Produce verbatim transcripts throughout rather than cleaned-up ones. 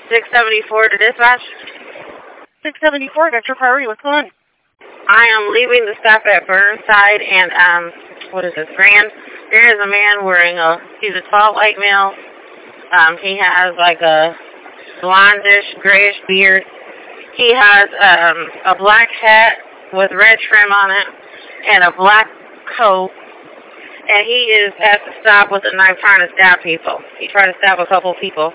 six seventy-four to dispatch. six seventy-four, got your priority. What's going on? I am leaving the stop at Burnside and, um, what is this, Grand? There is a man wearing a, he's a tall white male. Um, he has like a blondish, grayish beard. He has um, a black hat with red trim on it and a black coat. And he is at the stop with a knife trying to stab people. He tried to stab a couple people.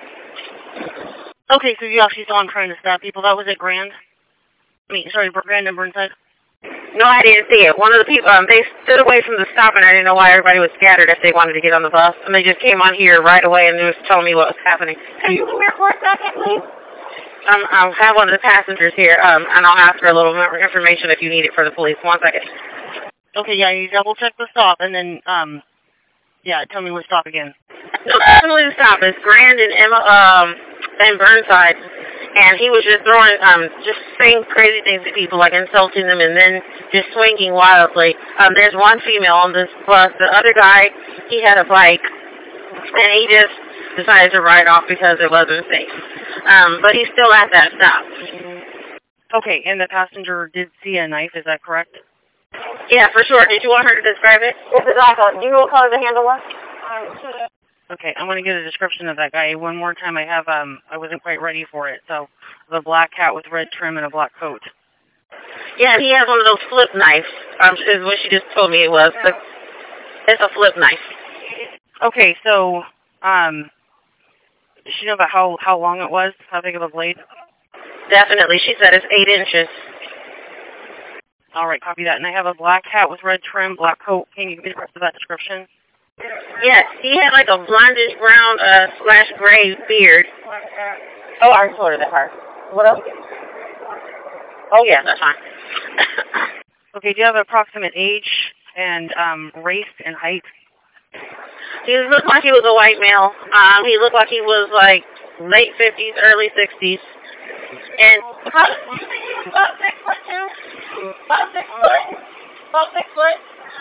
Okay, so you actually saw him trying to stab people. That was at Grand? I mean, sorry, Grand and Burnside? No, I didn't see it. One of the people, um, they stood away from the stop, and I didn't know why everybody was scattered if they wanted to get on the bus. And they just came on here right away and was telling me what was happening. Can you come here for a second, please? Um, I'll have one of the passengers here, um, and I'll ask for a little more information if you need it for the police. One second. Okay, yeah, you double check the stop, and then, um, yeah, tell me what stop again. No, definitely the stop. It's Grand and Emma, um, and Burnside, and he was just throwing, um, just saying crazy things to people, like insulting them, and then just swinging wildly. Um, there's one female on this bus. The other guy, he had a bike, and he just decided to ride off because it wasn't safe. Um, but he's still at that stop. Okay, and the passenger did see a knife, is that correct? Yeah, for sure. Did you want her to describe it? It's a black one. Do you know what color the handle was? Okay, I'm going to get a description of that guy. One more time, I have, um, I wasn't quite ready for it. So, the black hat with red trim and a black coat. Yeah, he has one of those flip knives, um, is what she just told me it was. The, it's a flip knife. Okay, so, um, does she know about how, how long it was? How big of a blade? Definitely. She said it's eight inches. All right, copy that. And I have a black hat with red trim, black coat. Can you give me the rest of that description? Yes, he had like a blondish brown uh, slash gray beard. Oh, I recorded that part. What else? Oh, yeah, that's fine. Okay, do you have an approximate age and um, race and height? He looked like he was a white male. Um, he looked like he was like late fifties, early sixties. And about six foot two. About six foot. About six foot.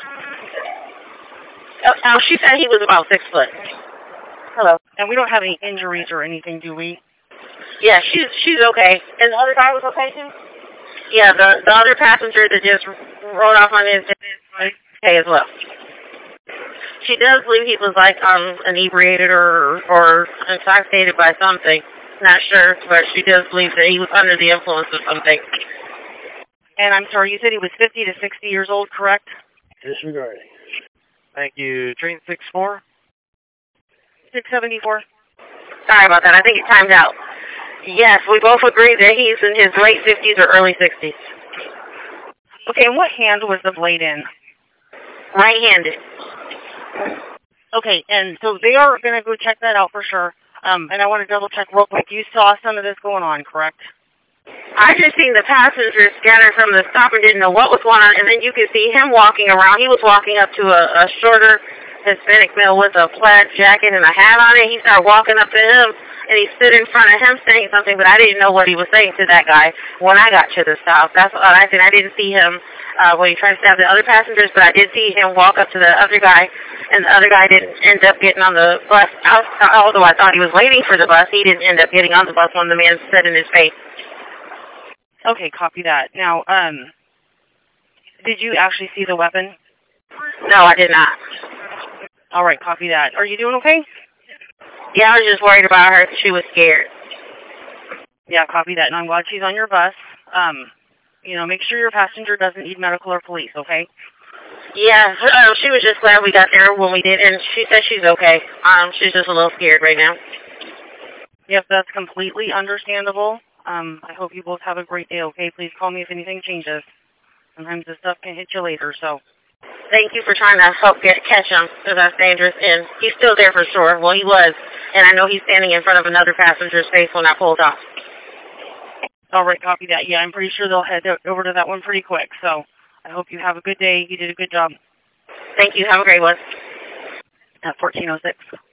Oh, oh, she said he was about six foot. Hello. And we don't have any injuries or anything, do we? Yeah, she's she's okay. And the other guy was okay too? Yeah, the the other passenger that just rode off on his is okay as well. She does believe he was like um inebriated or or intoxicated by something. Not sure, but she does believe that he was under the influence of something. And I'm sorry, you said he was fifty to sixty years old, correct? Disregarding. Thank you. Train six four? six seventy-four. Sorry about that. I think it timed out. Yes, we both agree that he's in his late fifties or early sixties. Okay, and what hand was the blade in? Right-handed. Okay, and so they are going to go check that out for sure. Um, and I want to double check real quick. You saw some of this going on, correct? I just seen the passengers scattered from the stop and didn't know what was going on, and then you could see him walking around. He was walking up to a, a shorter Hispanic male with a plaid jacket and a hat on it. He started walking up to him, and he stood in front of him saying something, but I didn't know what he was saying to that guy when I got to the stop. That's what I said. I didn't see him uh, when he tried to stab the other passengers, but I did see him walk up to the other guy, and the other guy didn't end up getting on the bus. Although I thought he was waiting for the bus, he didn't end up getting on the bus when the man said in his face. Okay, copy that. Now, um, did you actually see the weapon? No, I did not. All right, copy that. Are you doing okay? Yeah, I was just worried about her. She was scared. Yeah, copy that. And I'm glad she's on your bus. Um, you know, make sure your passenger doesn't need medical or police, okay? Yeah, um, she was just glad we got there when we did, and she said she's okay. Um, she's just a little scared right now. Yep, that's completely understandable. Um, I hope you both have a great day, okay? Please call me if anything changes. Sometimes this stuff can hit you later, so. Thank you for trying to help get catch him, because that's dangerous, and he's still there for sure. Well, he was, and I know he's standing in front of another passenger's face when I pulled off. All right, copy that. Yeah, I'm pretty sure they'll head over to that one pretty quick, so I hope you have a good day. You did a good job. Thank you. Have a great one. At fourteen oh six.